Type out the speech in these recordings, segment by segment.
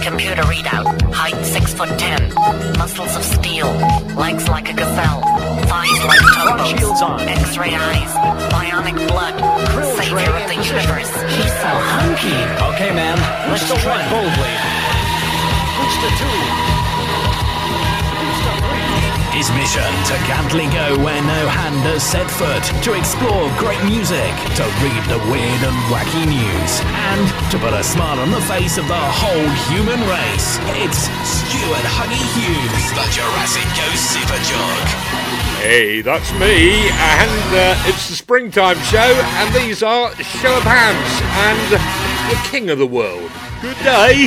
Computer readout. Height 6'10". Muscles of steel. Legs like a gazelle. Thighs like tugboats. X-ray eyes. Bionic blood. Savior of the universe. He's so hunky. Okay, ma'am. Let's tread boldly. Push the 2. His mission to Gantlingo where no hand has set foot, to explore great music, to read the weird and wacky news, and to put a smile on the face of the whole human race. It's Stuart Huggy Hughes, the Jurassic Ghost Super Jog. Hey, that's me, and it's the springtime show, and these are Show of Hands and the King of the World. Good day.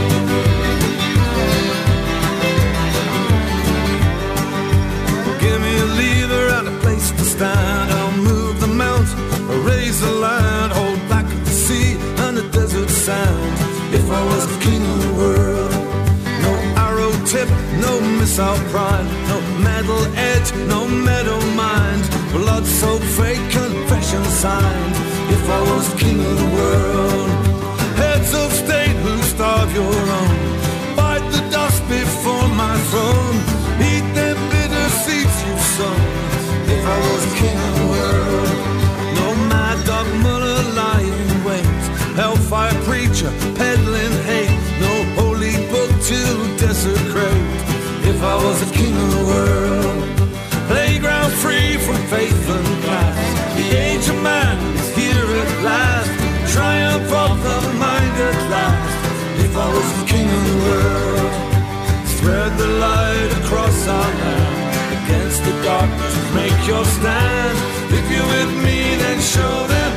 Stand, I'll move the mountain, raise the land, hold back the sea and the desert sand. If I was the king of the world, no arrow tip, no missile prime, no metal edge, no metal mind, blood so fake, confession signed. If I was the king of the world, heads of state who starve your own, bite the dust before my throne, eat them bitter seeds you've sown. If I was king of the world, no mad dog Muller lying in wait, hellfire preacher peddling hate, no holy book to desecrate. If I was the king of the world, playground free from faith and class, the age of man is here at last, triumph of the mind at last. If I was the king of the world, spread the light across our land, against the darkness, make your stand. If you're with me, then show them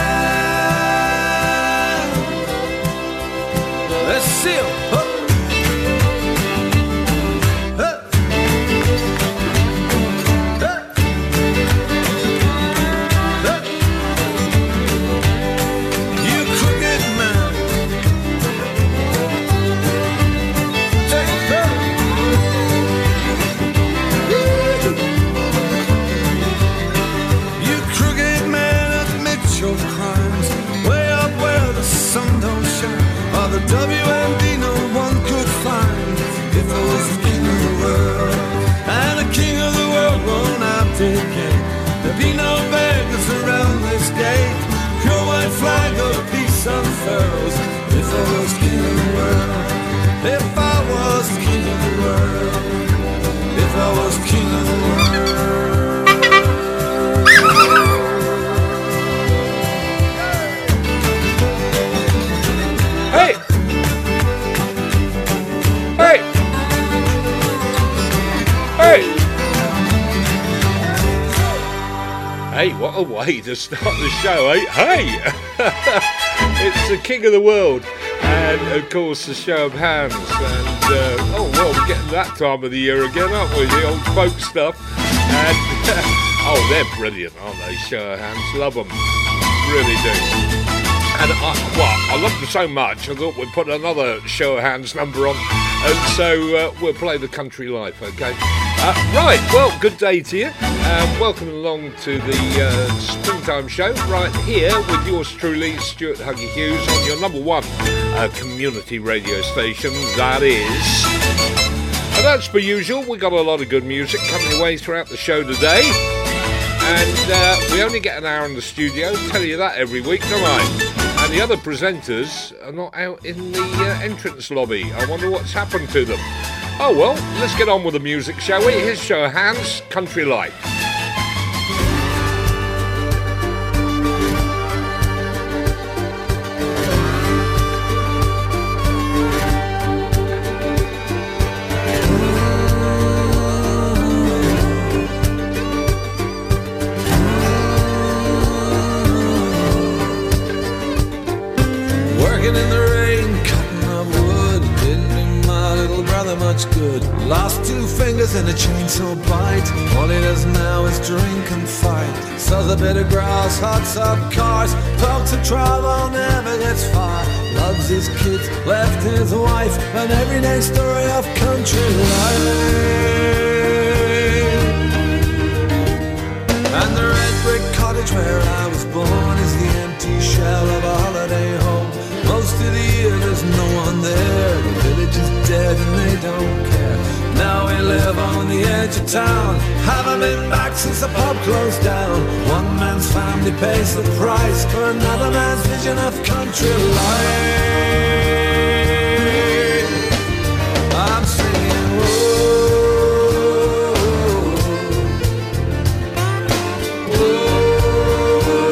hand. Let's see 'em. The WMD no one could find. If I was the king of the world, and the king of the world won't abdicate, there'd be no beggars around this gate, pure white flag of peace unfurls. If I was king of the world, if I was king of the world, if I was king of the world. Hey, what a way to start the show, eh? Hey! It's the King of the World, and of course the Show of Hands, and oh well, we're getting that time of the year again, aren't we? The old folk stuff, and oh, they're brilliant, aren't they? Show of Hands, love them, really do. And I love them so much, I thought we'd put another Show of Hands number on, and so we'll play the Country Life, okay? Right, well, good day to you. Welcome along to the Springtime Show, right here with yours truly, Stuart Huggy Hughes, on your number one community radio station, that is. And as per usual, we got a lot of good music coming your way throughout the show today. And we only get an hour in the studio, tell you that every week, don't I? And the other presenters are not out in the entrance lobby. I wonder what's happened to them. Oh well, let's get on with the music, shall we? Here's Show of Hands, Country Life. Working in the rain, cutting up wood, didn't do my little brother much good. Lost 2 fingers in a chainsaw bite. All he does now is drink and fight. Sells a bit of grass, hots up cars, talks of travel, never gets far. Loves his kids, left his wife, an everyday story of country life. And the red brick cottage where I was born is the empty shell of a holiday home. Most of the year there's no one there to live on the edge of town. Haven't been back since the pub closed down. One man's family pays the price for another man's vision of country life. I'm singing, whoa, whoa.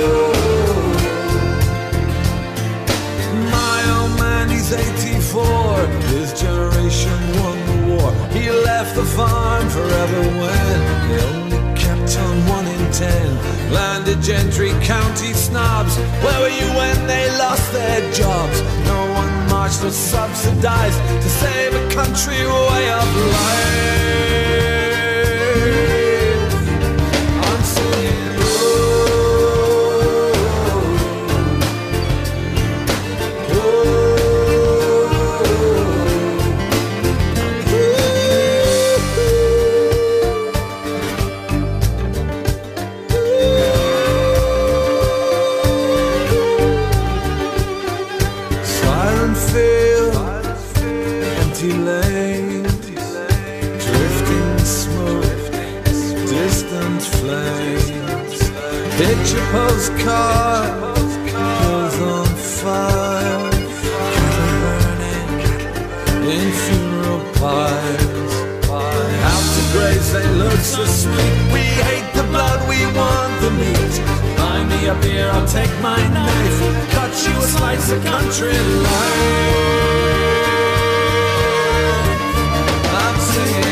My old man, he's 84. His generation won the war. He left the farm forever when they only kept on 1 in 10. Landed gentry, county snobs. Where were you when they lost their jobs? No one marched or subsidized to save a country way of life. I'm singing, picture postcard, hills on fire, cattle burning in funeral pyres. Out to graves they look so sweet. We hate the blood, we want the meat. Buy me a beer, I'll take my knife, cut you a slice of country life. I'm singing.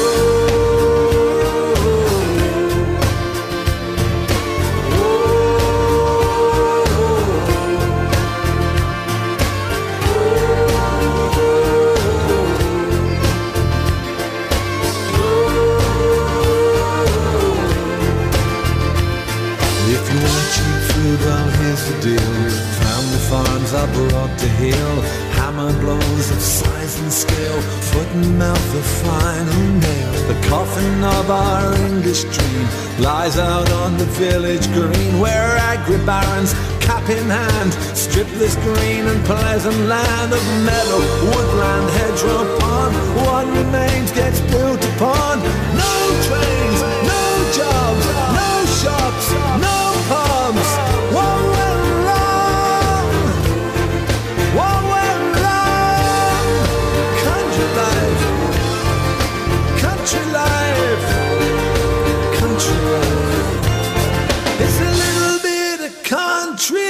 Well, here's the deal. Family farms are brought to heel. Hammer blows of size and scale. Foot and mouth of final nail. The coffin of our English dream lies out on the village green, where agri-barons, cap in hand, strip this green and pleasant land of meadow, woodland, hedgerow, pond. What remains gets built upon. No trains, no jobs, no shops, no pubs. What went wrong? What went wrong? Country life, country life, country life. It's a little bit of country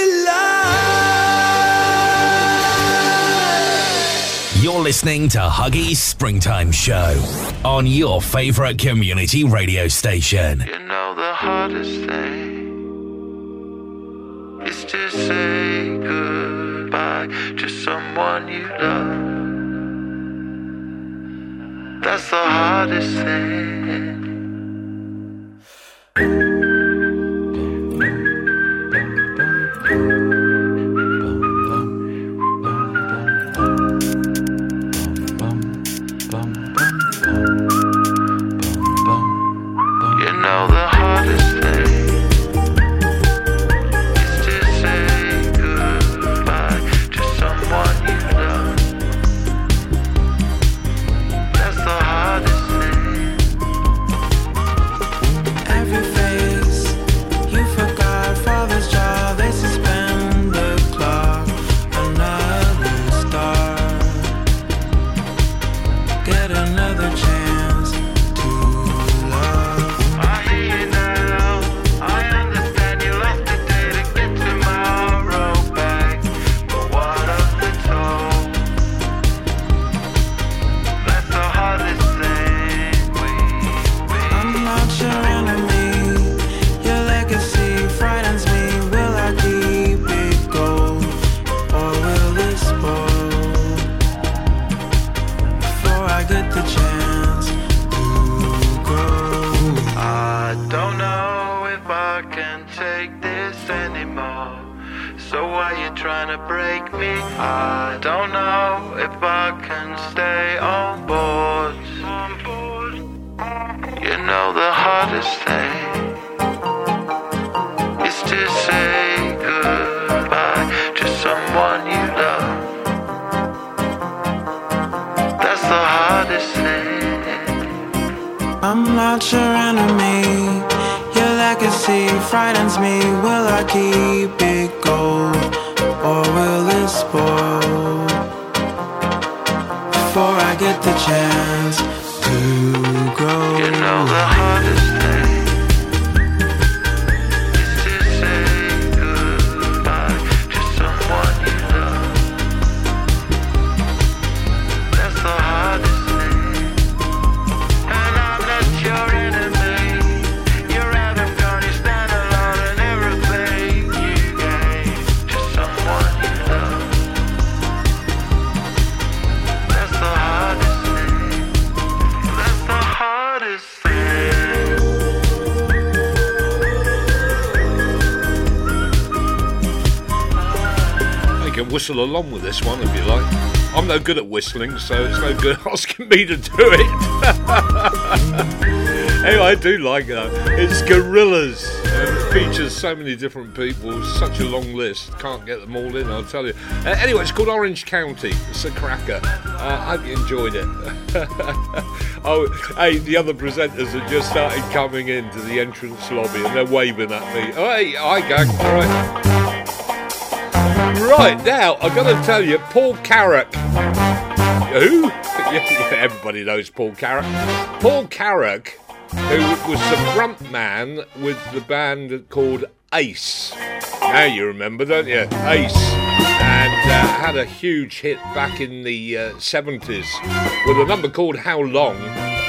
life. You're listening to Huggy's Springtime Show on your favorite community radio station. You know the hardest thing is to say goodbye to someone you love. That's the hardest thing. You know the hardest thing is to say goodbye to someone you love. That's the hardest thing. Every face you forgot, father's job, they suspend the clock. Another star, get another chance to love. I hear you now, I understand you lost the day to get tomorrow back. But what of the toll? That's the hardest thing I'm not your enemy, your legacy frightens me. Will I keep it gold, or will it spoil before I get the chance to grow? I don't know if I can take this anymore. So why you trying to break me? I don't know if I can stay on board. You know the hardest thing is to say goodbye to someone you love. That's the hardest thing. I'm not your enemy. Your legacy frightens me. Will I keep it gold or will it spoil before I get the chance to grow? You know the hardest thing is to say goodbye to someone you love. That's the hardest thing. And I'm not your enemy. You're out of gun, you stand alone, and everything you gave to someone you love. That's the hardest thing. That's the hardest thing. You can whistle along with this one if you like. I'm no good at whistling, so it's no good asking me to do it. Anyway, I do like that. It's Gorillaz. It features so many different people, such a long list. Can't get them all in, I'll tell you. Anyway, it's called Orange County. It's a cracker. I hope you enjoyed it. Oh, hey, the other presenters have just started coming into the entrance lobby and they're waving at me. Oh, hey, hi, gang. All right. Right, now, I've got to tell you, Paul Carrack. Who? Everybody knows Paul Carrack. Paul Carrack, who was the front man with the band called Ace. Now you remember, don't you? Ace. And had a huge hit back in the 70s with a number called How Long?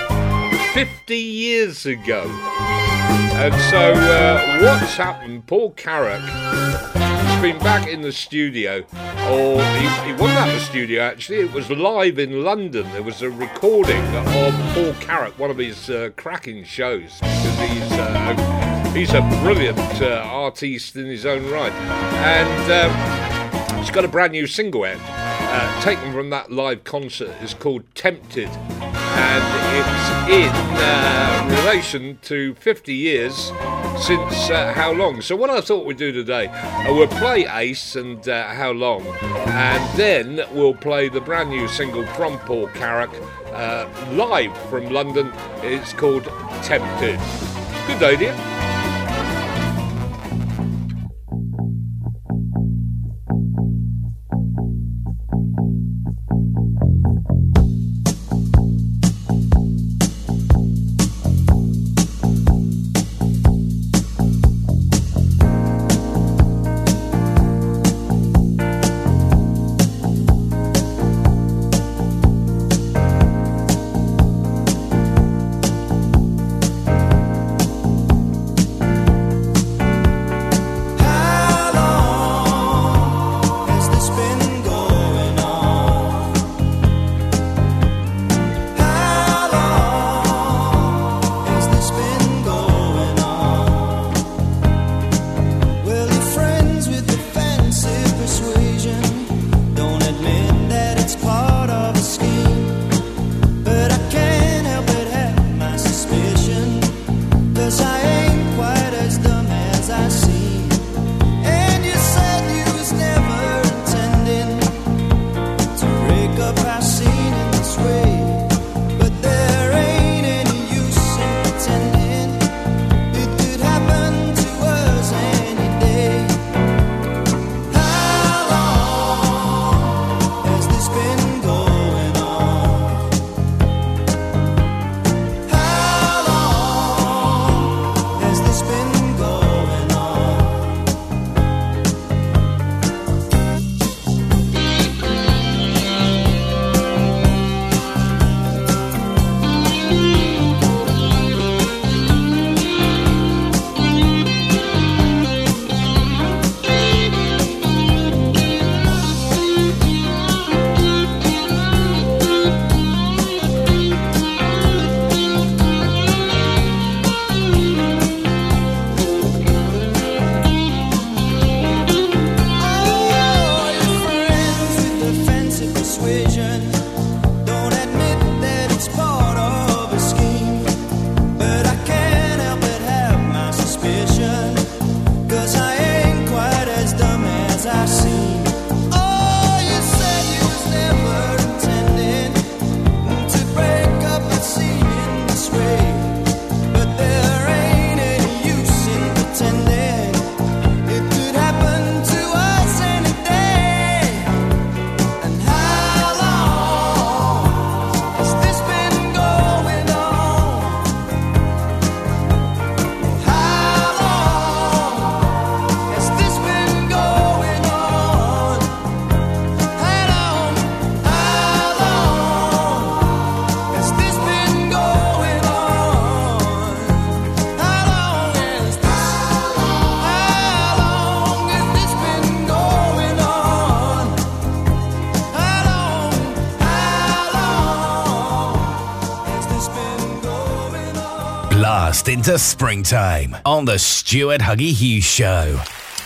50 years ago. And so, what's happened? Paul Carrack been back in the studio, or he wasn't at the studio actually, it was live in London. There was a recording of Paul Carrack, one of his cracking shows, because he's a brilliant artiste in his own right, and he's got a brand new single out, taken from that live concert. It's called Tempted, and it's in relation to 50 years since How Long. So what I thought we'd do today, we'll play Ace and How Long, and then we'll play the brand new single from Paul Carrack, live from London. It's called Tempted. Good day, dear. Way blast into springtime on the Stuart Huggy Hughes Show.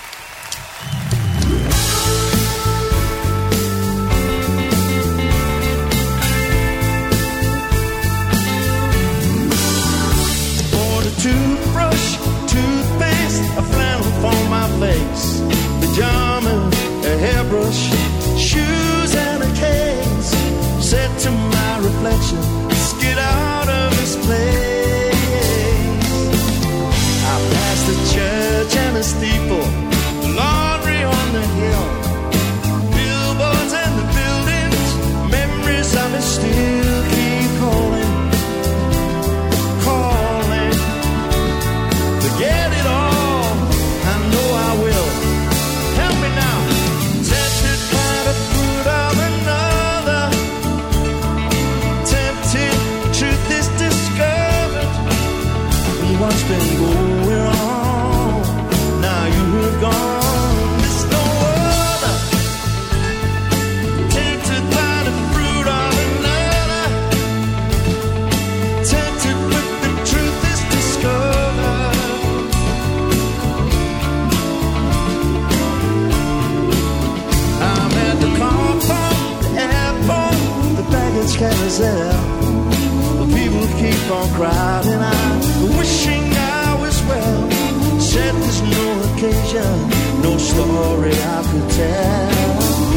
Bought a toothbrush, toothpaste, a flannel for my face, pajamas, a hairbrush, shoes and a case. Said to my reflection, let's get out of this place. I passed the church and the steeple, the laundry on the hill, billboards and the buildings, memories of it still keep calling, calling. Forget it all, I know I will. Help me now. Tempted by the fruit of another, tempted, truth is discovered. What's been going on? Now you have gone. There's no other. Tempted by the fruit of another, tempted, but the truth is discovered. I'm at the car park, the airport, the baggage carousel. The people keep on crowding out, wishing I was well. Said there's no occasion, no story I could tell.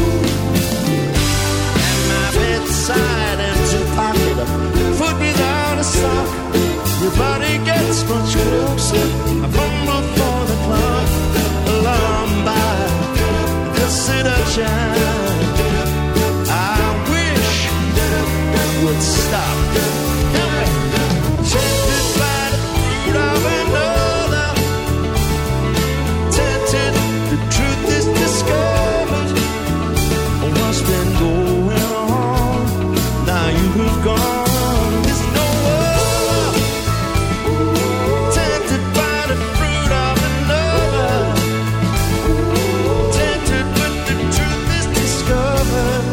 At my bedside, empty pocket, foot without a sock. Your body gets much closer. I fumble for the clock, alarmed by the seduction. I wish it would stop. Help me. Tempted by the fruit of another, tempted, the truth is discovered. What's been going on? Now you have gone. There's no other. Tempted by the fruit of another, tempted, but the truth is discovered.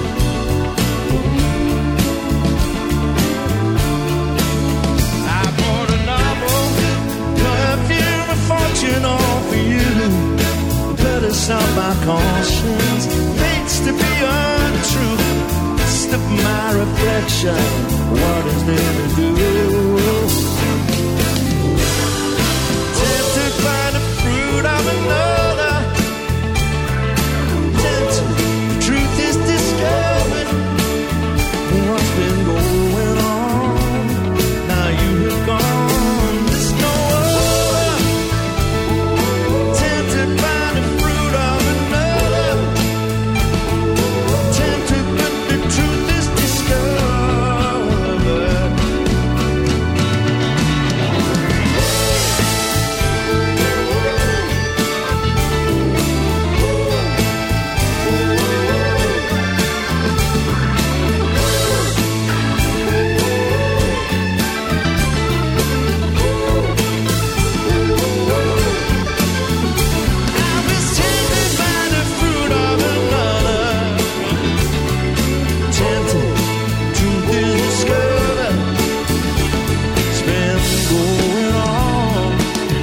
I bought a novel, perfume, a fortune all for you. Better stop my conscience, hates to be untrue. Step my reflection, what is there to do? Tempted by the fruit of another, tempted, the truth is discovered. What's been going on? Now you have gone. There's no other. Tempted by the fruit of another, tempted, but the truth is discovered. I was tempted by the fruit of another, tempted, truth is discovered. It's been going on.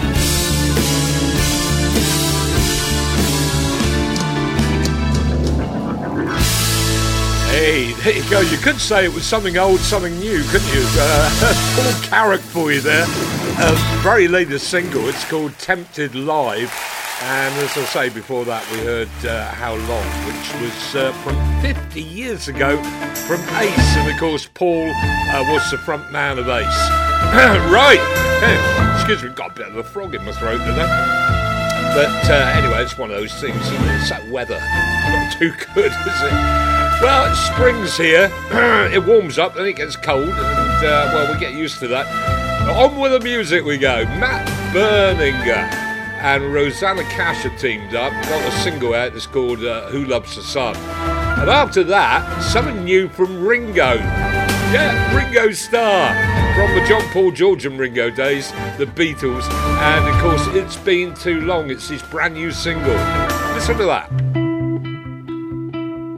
Hey, there you go. You could say it was something old, something new, couldn't you? Paul Carrack for you there. Very latest single. It's called Tempted Live. And as I say, before that we heard How Long, which was from 50 years ago from Ace. And of course, Paul was the front man of Ace. Right. Excuse me, got a bit of a frog in my throat today. But anyway, it's one of those things. It's that weather. Not too good, is it? Well, spring's here. It warms up, then it gets cold, and well, we get used to that. On with the music we go. Matt Berninger and Rosanna Cash are teamed up. Got a single out that's called Who Loves the Sun. And after that, something new from Ringo. Yeah, Ringo Starr. From the John Paul, George and Ringo days, the Beatles. And of course, It's Been Too Long. It's his brand new single. Listen to that.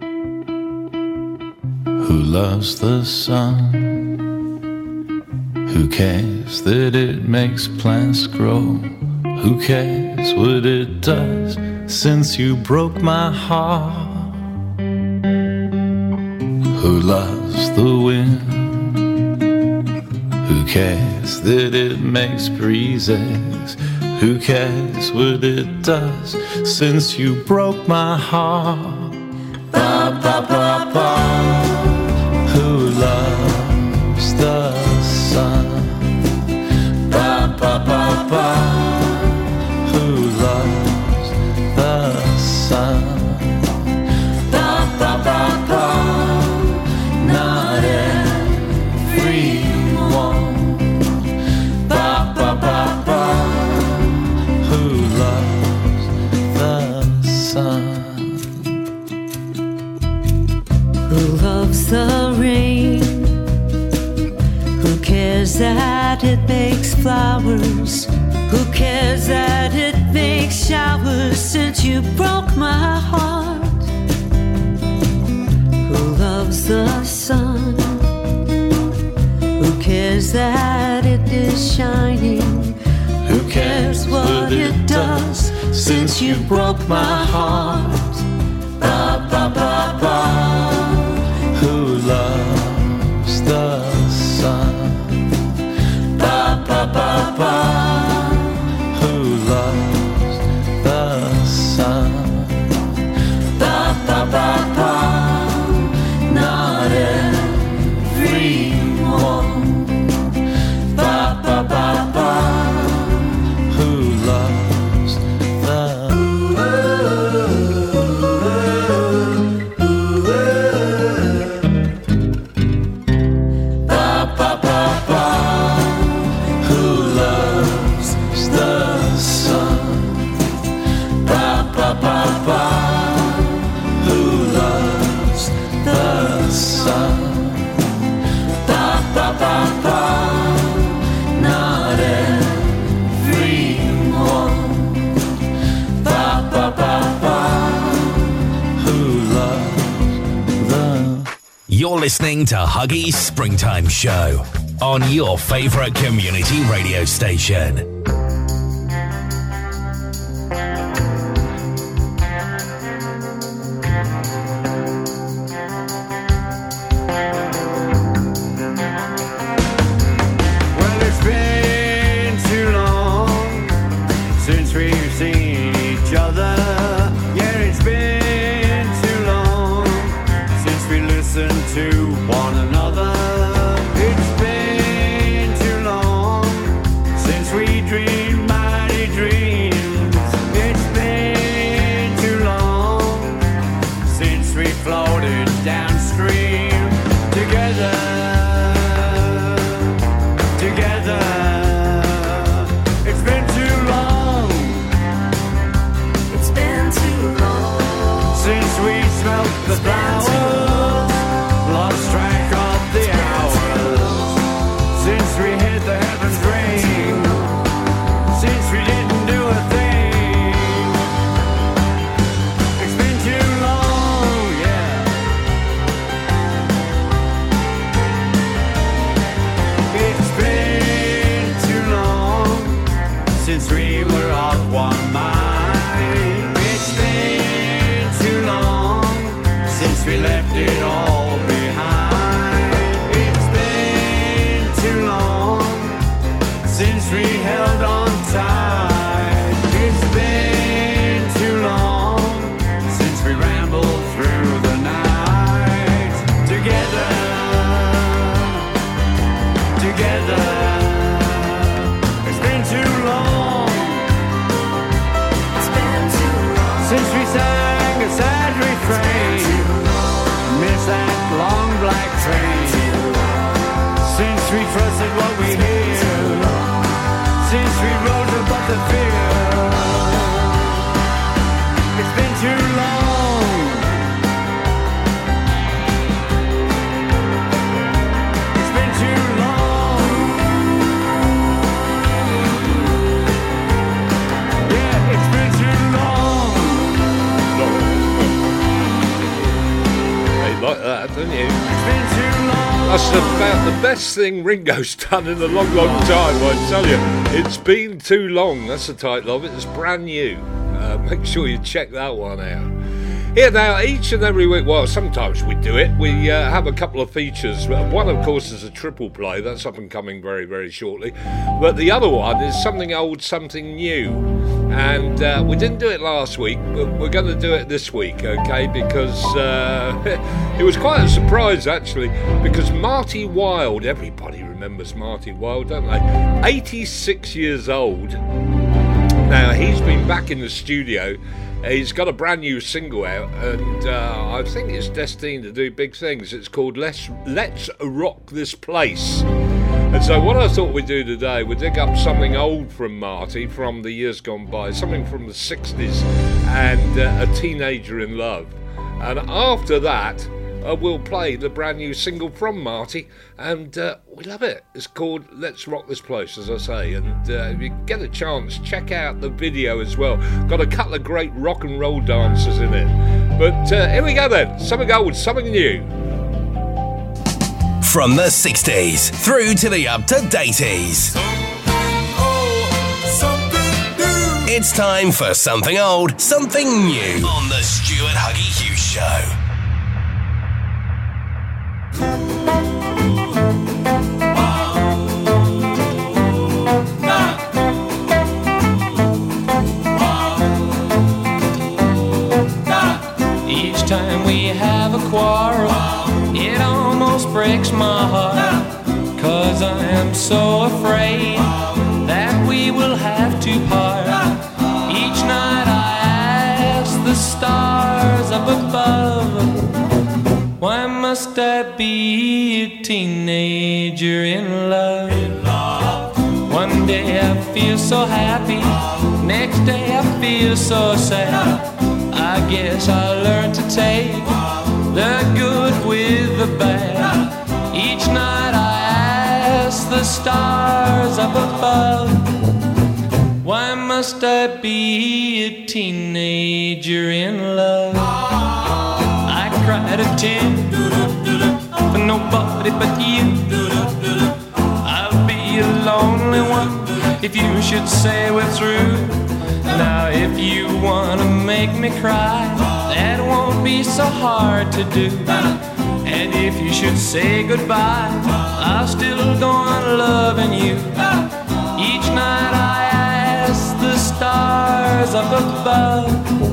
Who loves the sun? Who Who cares that it makes plants grow? Who cares what it does since you broke my heart? Who loves the wind? Who cares that it makes breezes? Who cares what it does since you broke my heart? Ba, ba, ba, ba. Who loves the sun? Ba, ba, ba, ba. Who loves the sun? Ba, ba, ba, ba. Not everyone. Ba, ba, ba, ba. Who loves the sun? Who loves the rain? Who cares that it makes flowers? Who cares that it makes showers since you broke my heart? Who loves the sun? Who cares that it is shining? Who cares what it does since you broke my heart? Ba, ba, ba, ba. Who loves the sun? Ba, ba, ba, ba. Who loves the sun? Ba, ba, ba, ba. Not everyone. Ba, ba, ba, ba. Who loves the You're listening to Huggy's Springtime Show on your favourite community radio station. Well, it's been too long since we've seen each other. Yeah, it's been too long since we listened to one another. It's been too long since we dreamed mighty dreams. It's been too long since we floated downstream together. Together, it's been too long. It's been too long Since we smelt the flowers, lost track of the hours. that, don't you? That's about the best thing Ringo's done in a long, long time, I tell you. It's Been Too Long, that's the title of it. It's brand new. Make sure you check that one out. Here now, each and every week, well, sometimes we do it, we have a couple of features. One, of course, is a triple play. That's up and coming very, very shortly. But the other one is something old, something new. And we didn't do it last week, but we're going to do it this week, okay? Because it was quite a surprise, actually, because Marty Wilde, everybody remembers Marty Wilde, don't they? 86 years old. Now, he's been back in the studio. He's got a brand new single out, and I think it's destined to do big things. It's called Let's Rock This Place. And so what I thought we'd do today, we'd dig up something old from Marty from the years gone by, something from the 60s, and A Teenager in Love. And after that, we'll play the brand new single from Marty, and we love it. It's called Let's Rock This Place, as I say, and if you get a chance, check out the video as well. Got a couple of great rock and roll dancers in it. But here we go then, something old, something new. From the 60s through to the up-to-dateys. It's time for something old, something new on the Stuart Huggy Hughes Show. Each time we have a quarrel, it almost breaks my heart, 'cause I am so afraid that we will have to part. Each night I ask the stars up above, why must I be a teenager in love? One day I feel so happy, next day I feel so sad. I guess I learned to take the good with the bad. Each night I ask the stars up above, why must I be a teenager in love? I cried a tear for nobody but you. I'll be a lonely one if you should say we're through. Now if you wanna make me cry, that won't be so hard to do. And if you should say goodbye, I'll still go on loving you. Each night I ask the stars up above,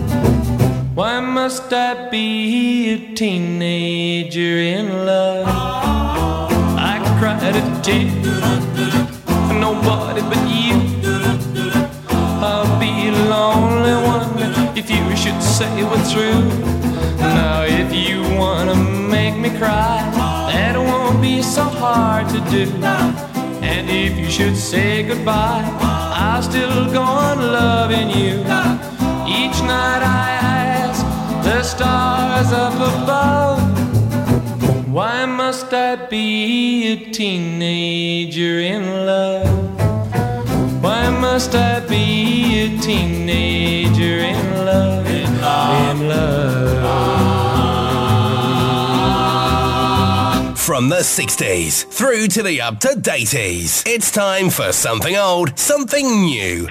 why must I be a teenager in love? I cried a tear for nobody but you. I'll be a lonely one if you should say we're through. Now if you wanna make me cry, that won't be so hard to do. And if you should say goodbye, I'll still go on loving you. Each night I ask the stars up above, why must I be a teenager in love? Why must I be a teenager in love? In love. From the 60s through to the up-to-dateys, it's time for something old, something new.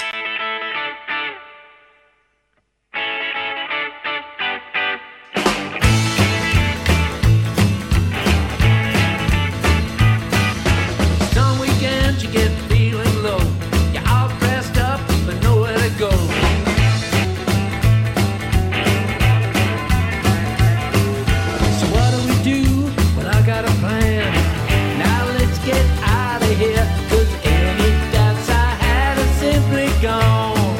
Some weekends you get feeling low, you're all dressed up but nowhere to go. So what do we do? Well, I got a plan. Now let's get out of here, 'cause any doubts I had are simply gone.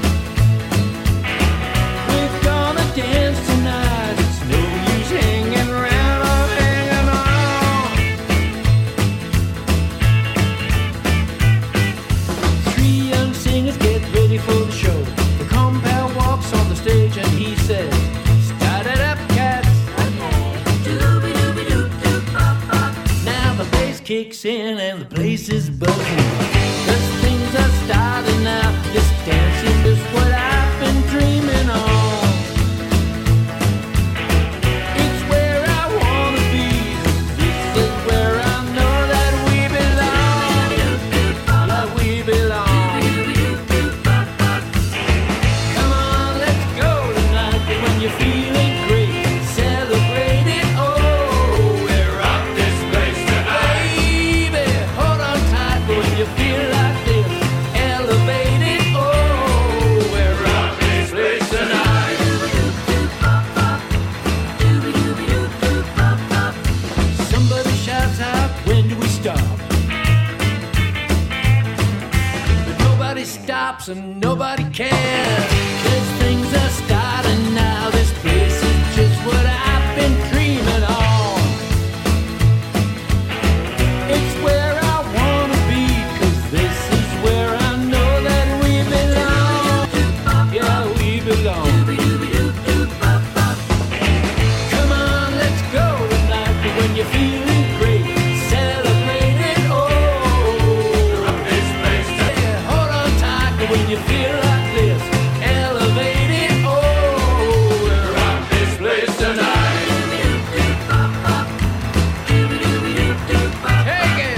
We're gonna dance tonight, it's no use hanging around or hanging on. 3 young singers get ready for the show. The compere walks on the stage and he says, start it up, cats. Now the bass kicks in and the place is buzzing. 'Cause things are starting now. This dancing is what I've been dreaming of. It's where I wanna stops and nobody cares. 'Cause things are starting now. This place is just what I've been dreaming of. It's where I wanna be, 'cause this is where I know that we belong. Yeah, we belong. Come on, let's go tonight. When you're feeling great, celebrate it. Oh, rock this place tonight. Yeah, hold on tight when you feel like this. Elevate it. Oh, rock this place tonight. Take it.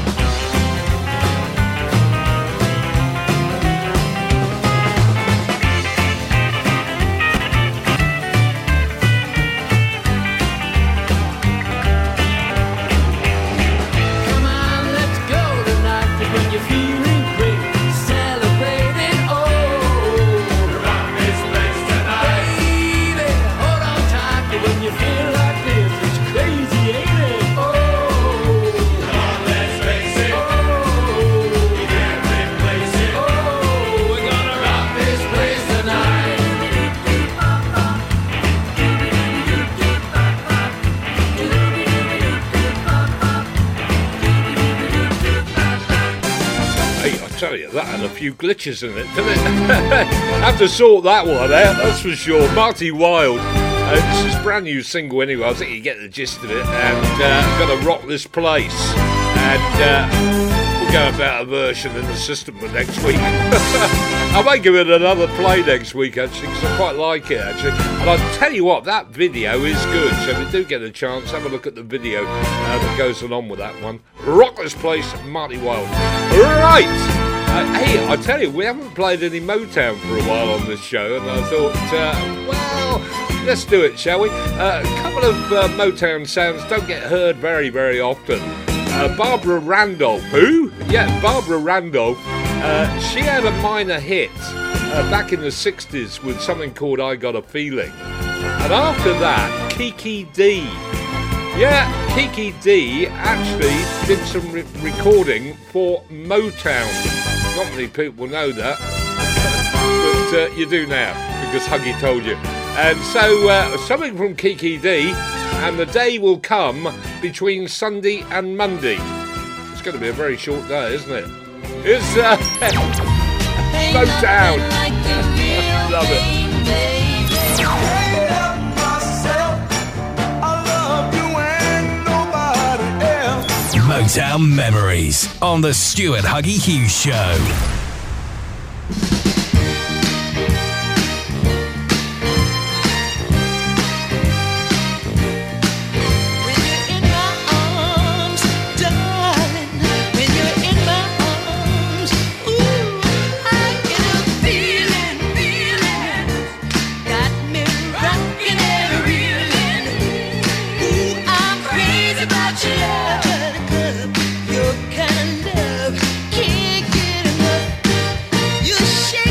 Come on, let's go tonight. When you're feeling great, celebrate it. Oh, rock this place tonight. Baby, hold on tight when you feel like this. It's crazy, ain't it? Oh, come on, let's face it. Oh, you can't replace it. Oh, we're gonna rock this place tonight. Hey, I tell you, that had a few glitches in it, didn't it? Have to sort that one out, that's for sure. Marty Wilde. This is a brand new single anyway. I think you get the gist of it. And I'm going to rock this place. And we'll go about a version in the system for next week. I may give it another play next week, actually, because I quite like it, actually. And I'll tell you what, that video is good. So if you do get a chance, have a look at the video that goes along with that one. Rock this place, Marty Wilde. Right. Hey, I tell you, we haven't played any Motown for a while on this show, and I thought, well, let's do it, shall we? A couple of Motown sounds don't get heard very, very often. Barbara Randolph, who? Yeah, Barbara Randolph. She had a minor hit back in the 60s with something called I Got a Feeling. And after that, Kiki Dee. Yeah, Kiki Dee actually did some recording for Motown. Not many people know that, but you do now, because Huggy told you. And so, something from Kiki Dee, and the day will come between Sunday and Monday. It's going to be a very short day, isn't it? It's Motown. Love it. Motown Memories on the Stuart Huggy Hughes Show. Your kind of love can't get enough. You shake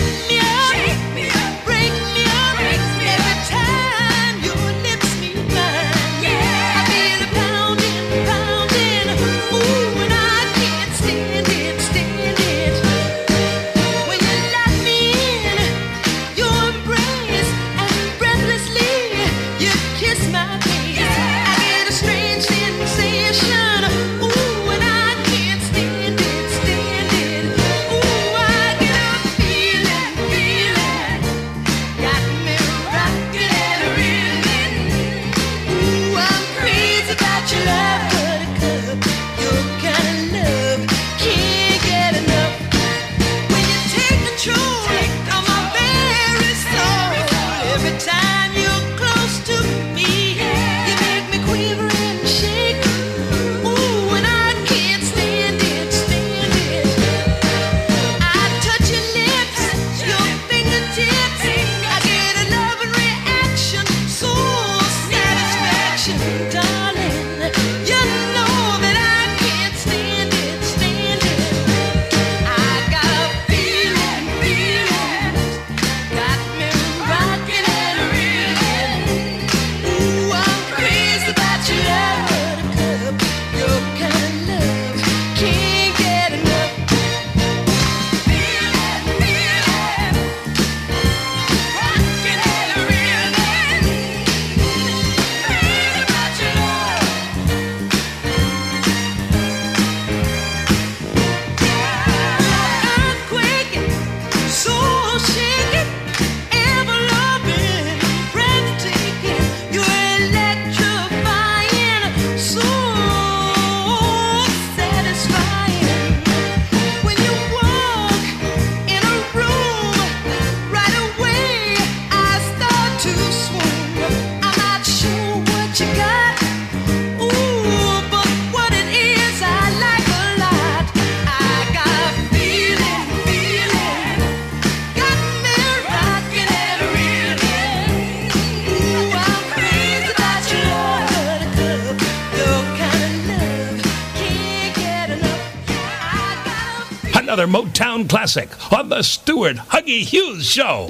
another Motown classic on the Stuart Huggy Hughes Show.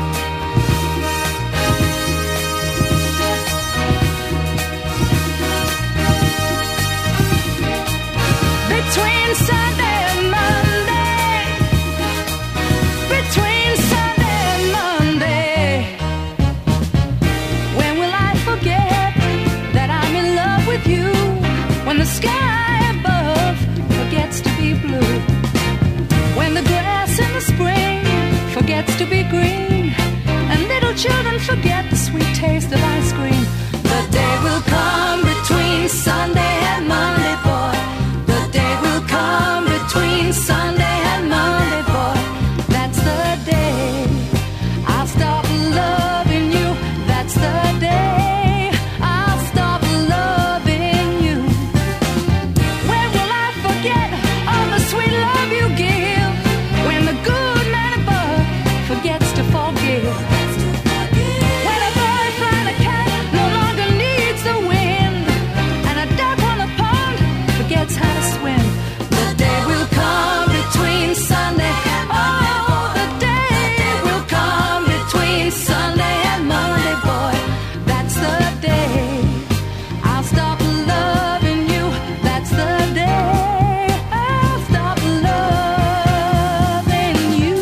Between Sunday and Monday, between Sunday and Monday, when will I forget that I'm in love with you? When the sky above forgets to be blue, when the grass in the spring forgets to be green, and little children forget the sweet taste of ice cream. The day will come between Sunday and Monday, boy. The day will come between Sunday and Monday, boy. That's the day I'll stop loving you. That's the day I'll stop loving you. When will I forget all the sweet love you give? When the good man above forgets to forgive. When a butterfly and a cat no longer needs the wind, and a duck on the pond forgets how to swim. The day will come between Sunday. Oh, the day will come between Sunday and Monday, boy. That's the day I'll stop loving you. That's the day I'll stop loving you.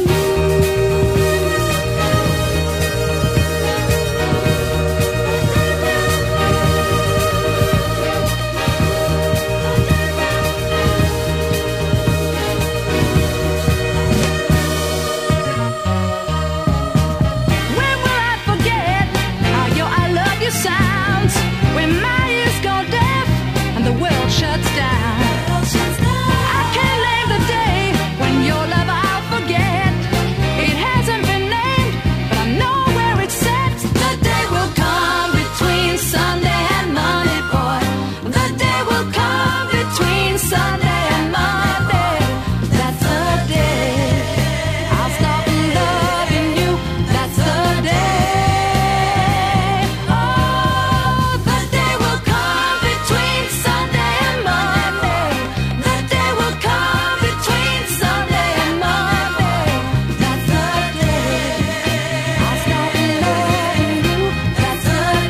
When will I forget how your I love you sounds? When my ears go deaf and the world shuts down. I can't name the day when your love I'll forget. It hasn't been named, but I know where it's set. The day will come between Sunday and Monday, boy. The day will come between Sunday and Monday. That's the day I'll stop loving you. That's the day. Oh, the day will come between Sunday and Monday. The day will come between Sunday and Monday. That's the day I'll stop loving you. That's the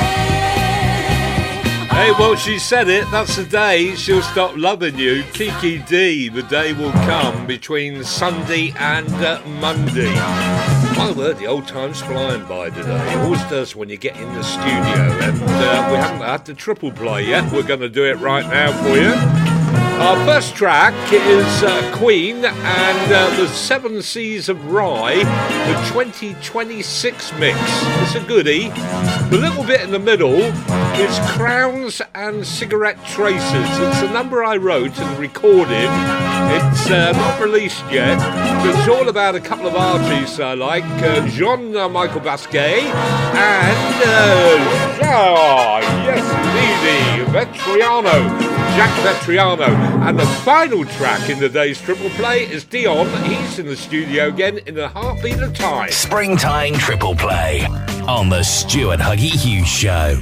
day. Hey, well, she said it. That's the day she'll stop loving you. Kiki D. The day will come between Sunday and Monday. My word, the old time's flying by today. It always does when you get in the studio. And we haven't had the triple play yet. We're going to do it right now for you. Our first track is Queen and the Seven Seas of Rye, the 2026 mix. It's a goodie. The little bit in the middle is Crowns and Cigarette Tracers. It's a number I wrote and recorded. It's not released yet. It's all about a couple of artists I like, Jean-Michel Basquiat and, yes indeedy, Vetriano. Jack Vetriano. And the final track in the day's triple play is Dion. He's in the studio again in a heartbeat of time. Springtime triple play on the Stuart Huggy Hughes Show.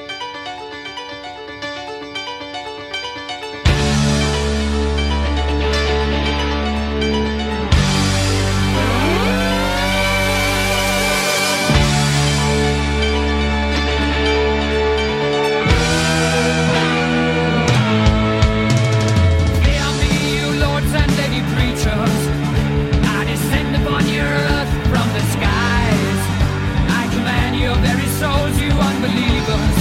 Hear me, you lords and lady preachers. I descend upon your earth from the skies. I command your very souls, you unbelievers.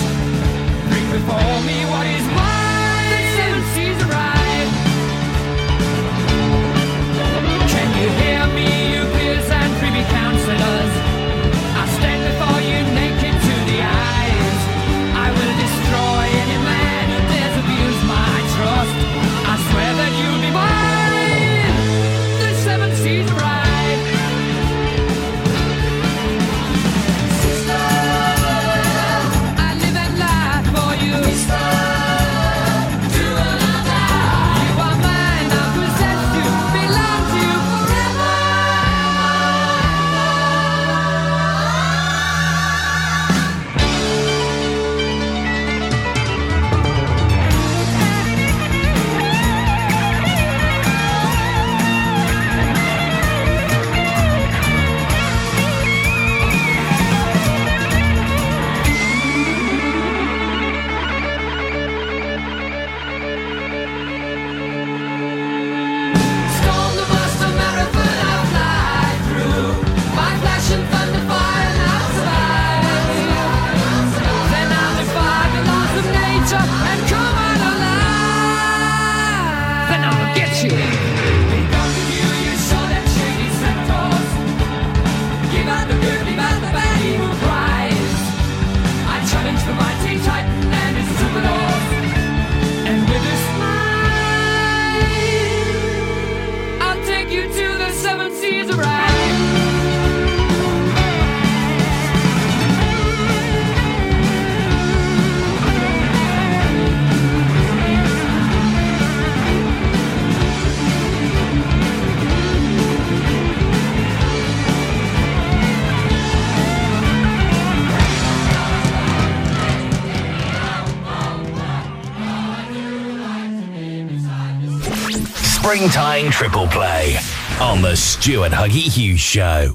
Springtime Triple Play on the Stuart Huggy Hughes Show.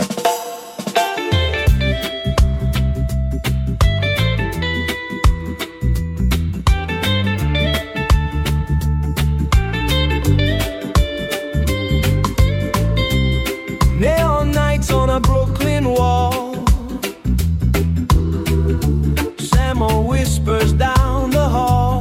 Neon nights on a Brooklyn wall. Samo whispers down the hall.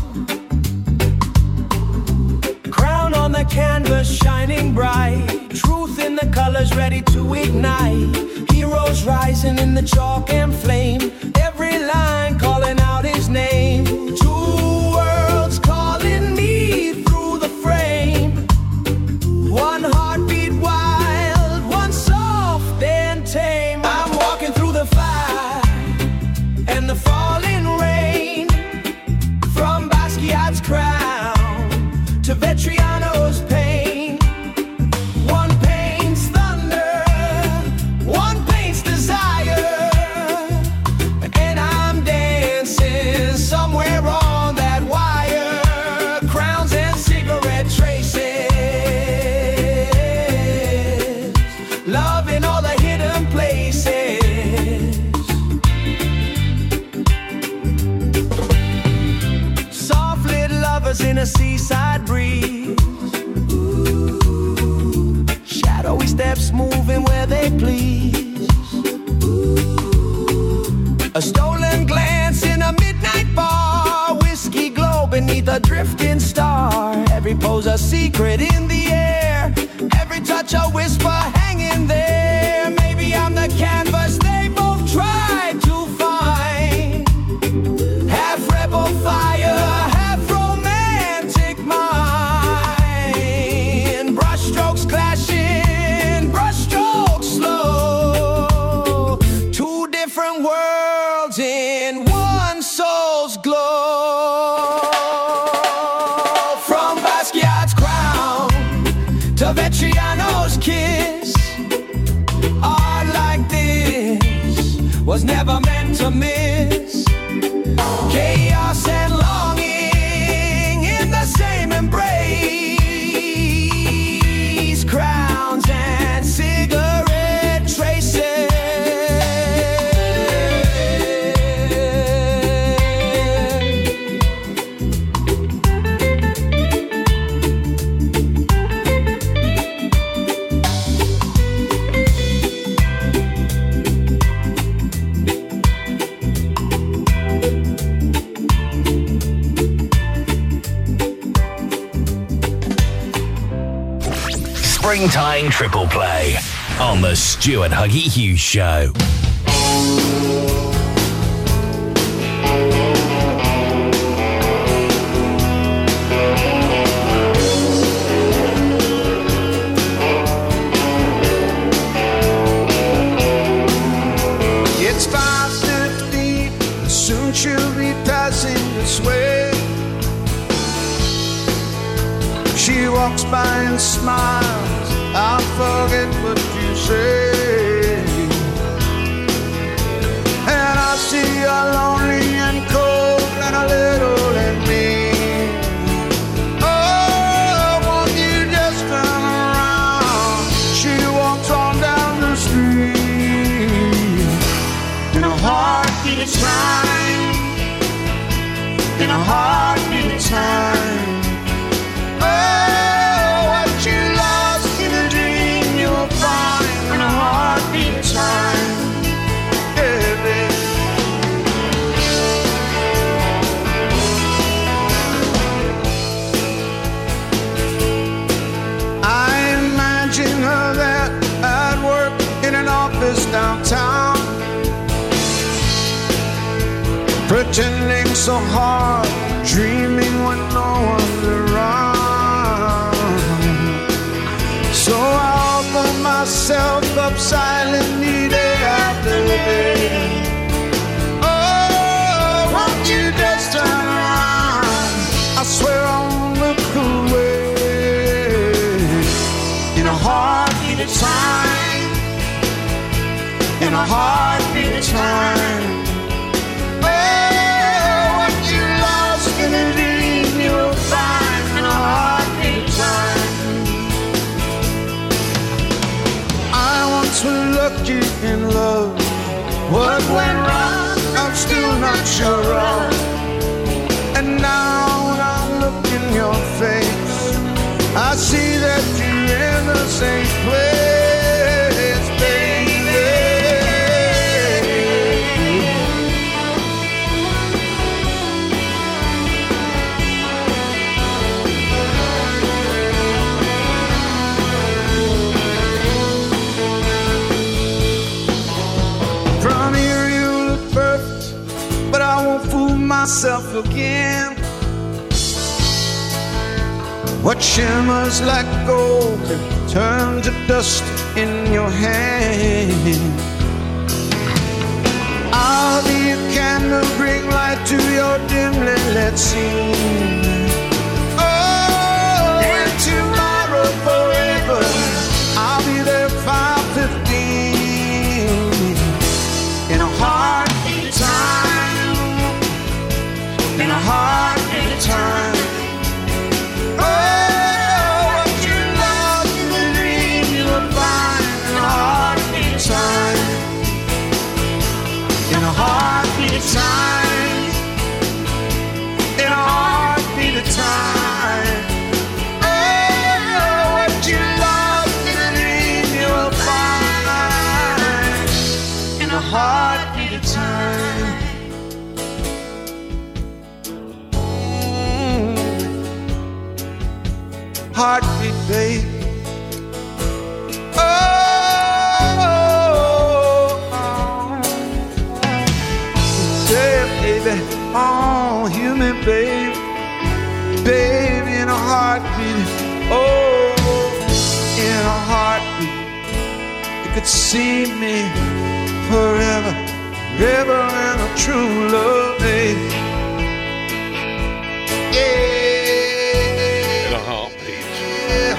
Crown on the canvas shining bright. Truth in the colors ready to ignite. Heroes rising in the chalk and flame. Every line calling out his name. Two worlds calling me through the frame. One heartbeat wild, one soft and tame. I'm walking through the fire and the falling rain. From Basquiat's crown to Vetriano's pain. One paints thunder, one paints desire. And I'm dancing somewhere on that wire. Crowns and cigarette traces. Love in all the hidden places. Soft lit lovers in a seaside breeze. Shadowy steps moving where they please. A stolen glance in a midnight bar. Whiskey glow beneath a drifting star. Every pose a secret in the air. Every touch a whisper hanging there. Maybe I'm the canvas they both tried to find. Half rebel fire, half romantic mind. Brushstrokes clashing, brushstrokes slow. Two different worlds in one soul's glow. From Basquiat's crown to Vetriano's kiss. Art like this was never meant to miss. Chaos and longing in the same embrace. Crowns and cigarette traces. Springtime Triple Play on the Stuart Huggy Hughes Show. It's 5:50, soon she'll be passing this way. She walks by and smiles, I'll forget what you say. And I see you're lonely and cold and a little in me. Oh, won't you just turn around? She walks on down the street. In a heartbeat of time. In a heartbeat of time. Oh, what you lost in a dream, you'll find in a heartbeat of time. Yeah, baby. I imagine her there at work in an office downtown, pretending so hard, dreaming when no one's around. So I offer myself up silently day after day. Oh, won't you just turn around? I swear I won't look away. In a heartbeat of time. In a heartbeat of time. Oh, what you love. What went wrong? I'm still not sure of. And now when I look in your face, I see that you're in the same place, baby. From here you look perfect, but I won't fool myself again. What shimmers like gold turns to dust in your hand. I'll be a candle, bring light to your dimly lit scene. Oh, and tomorrow forever, I'll be there 5:15 in a heartbeat of time, in a heartbeat of time. In a heartbeat of time, in a heartbeat of time. Oh, what you love to dream you will find in a heartbeat of time. Heartbeat, babe. Oh, hear me, babe, babe, in a heartbeat. Oh, in a heartbeat, you could see me forever, forever in a true love, babe. Yeah, in a heartbeat. Yeah.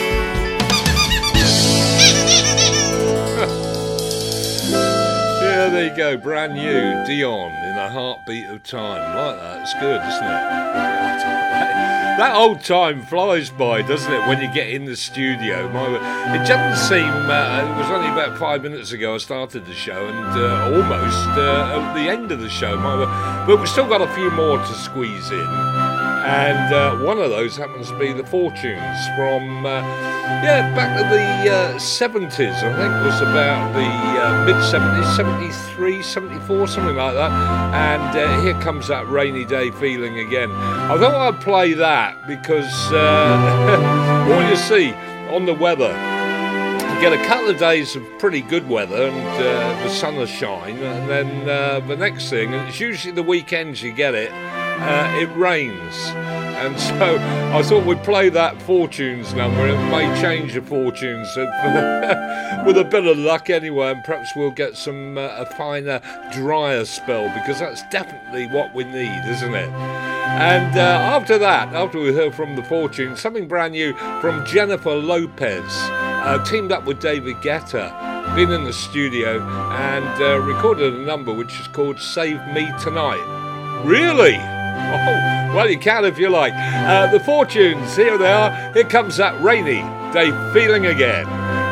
Yeah, there you go, brand new Dion in a heartbeat of time. Like that, it's good, isn't it? That old time flies by, doesn't it, when you get in the studio? It doesn't seem, it was only about 5 minutes ago I started the show, and almost at the end of the show. But we've still got a few more to squeeze in. And one of those happens to be the Fortunes from, back to the 70s. I think it was about the mid-70s, 73, 74, something like that. And here comes that Rainy Day Feeling again. I thought I'd play that because all you see on the weather, you get a couple of days of pretty good weather and the sun will shine. And then the next thing, and it's usually the weekends you get it, it rains. And so I thought we'd play that Fortunes number. It may change the fortunes with a bit of luck anyway, and perhaps we'll get some a finer, drier spell, because that's definitely what we need, isn't it? And after that, after we heard from the Fortunes, something brand new from Jennifer Lopez, teamed up with David Guetta, been in the studio and recorded a number which is called Save Me Tonight. Really? Oh, well, you can if you like. The Fortunes, here they are. Here comes that Rainy Day Feeling again.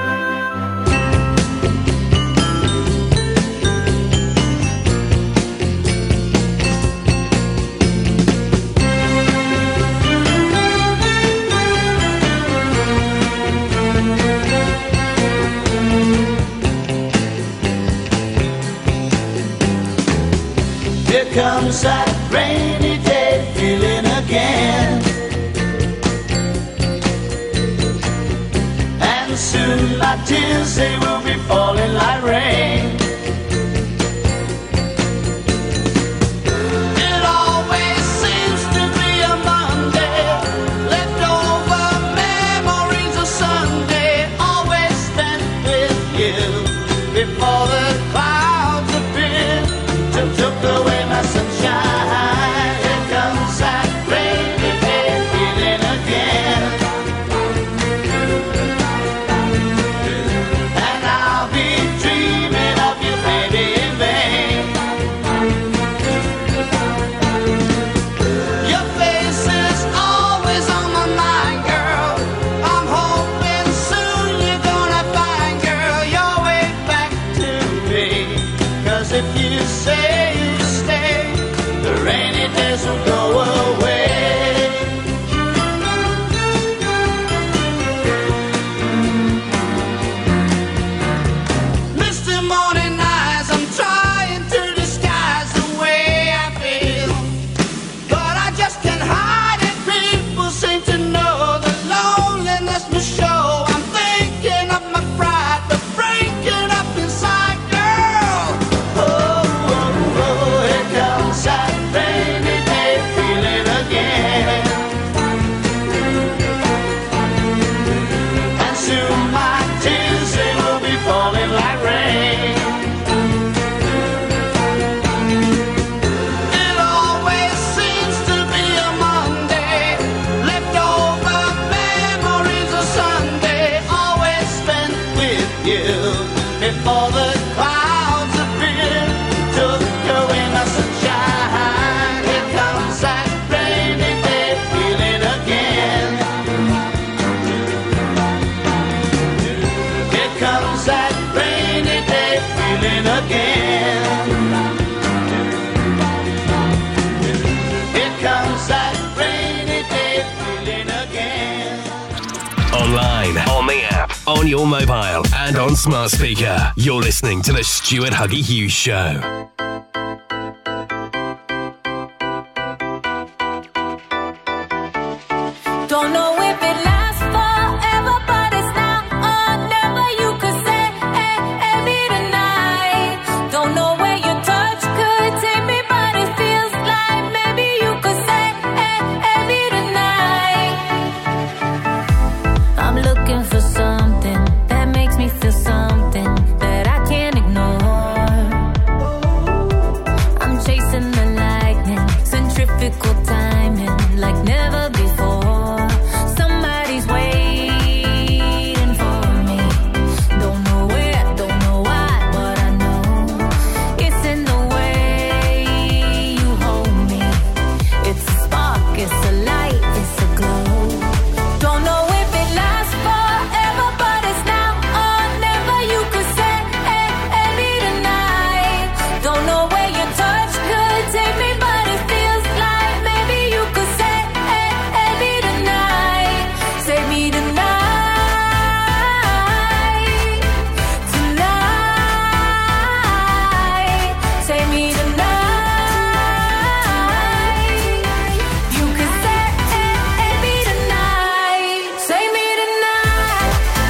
Here comes that rainy day feeling again, and soon on your mobile and on smart speaker. You're listening to the Stuart Huggy Hughes Show. Don't know if it lasts forever, but it's now or never. You could say, hey, me tonight. Don't know where your touch could take me, but it feels like maybe you could say, hey, me tonight. I'm looking for something that makes me feel something that I can't ignore. I'm chasing the lightning, centrifugal timing, like never before. Somebody's waiting for me. Don't know where, don't know why, but I know it's in the way you hold me. It's a spark, it's a light, it's a glow. Don't know if it lasts forever, but it's now or never. You could say, hey, me tonight. Don't know where your touch could take me, but it feels like maybe you could say, hey, me tonight. Save me tonight. Tonight. Save me tonight. You could say, hey, me tonight. Save me tonight.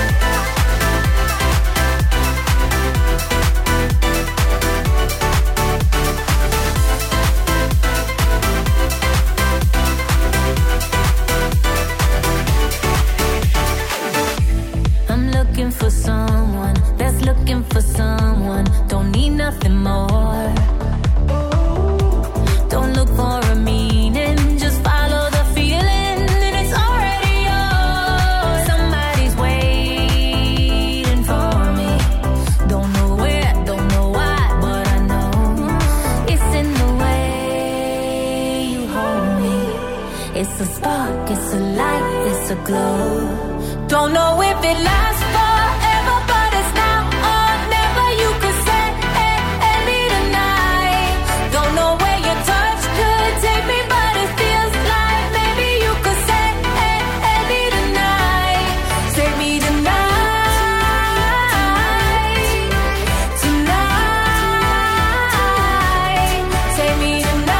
I'm looking for someone that's looking for someone. Don't need nothing more. Don't look for a meaning, just follow the feeling, and it's already yours. Somebody's waiting for me. Don't know where, don't know why, but I know it's in the way you hold me. It's a spark, it's a light, it's a glow. Don't know if it lasts forever, but it's now or never. You could say, hey, me tonight. Don't know where your touch could take me, but it feels like maybe you could say, hey, me tonight. Save me tonight. Tonight. Save me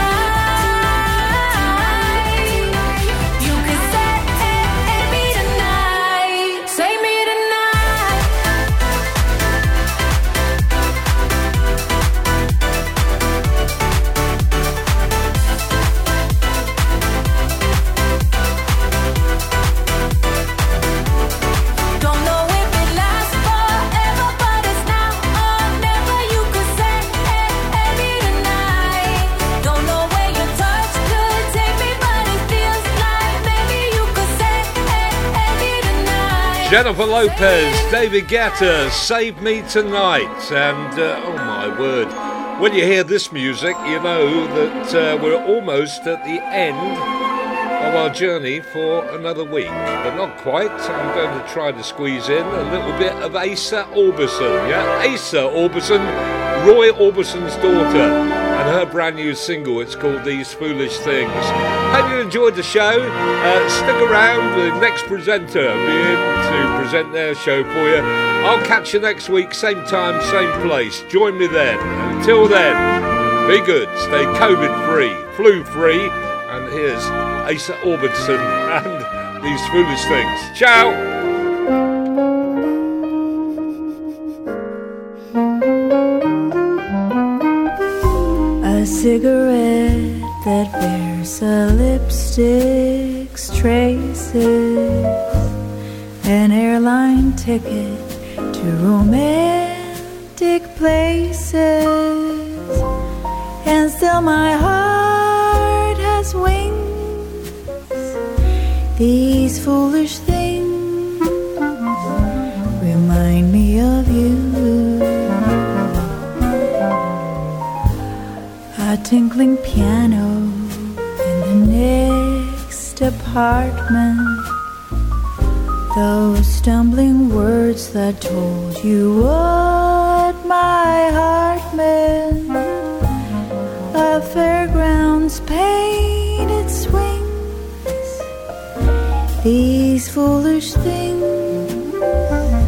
tonight. You could say, hey, me tonight. Save me tonight. Don't know if it lasts forever, but it's now or never. You could say, hey, me tonight. Don't know where your touch could take me, but it feels like maybe you could say, hey, me tonight. Jennifer Lopez, David Guetta, Save Me Tonight. And, oh my word, when you hear this music, you know that we're almost at the end of our journey for another week. But not quite. I'm going to try to squeeze in a little bit of Asa Orbison. Yeah, Asa Orbison, Roy Orbison's daughter, and her brand new single. It's called These Foolish Things. Hope you enjoyed the show. Stick around. The next presenter will be in to present their show for you. I'll catch you next week, same time, same place. Join me then. Until then, be good, stay COVID-free, flu-free, and here's Asa Orbison and These Foolish Things. Ciao! A cigarette that bears a lipstick's traces, an airline ticket to romantic places, and still my heart has wings. These foolish things remind me of you. A tinkling piano in the next apartment, those stumbling words that told you what my heart meant, a fairground's painted swings. These foolish things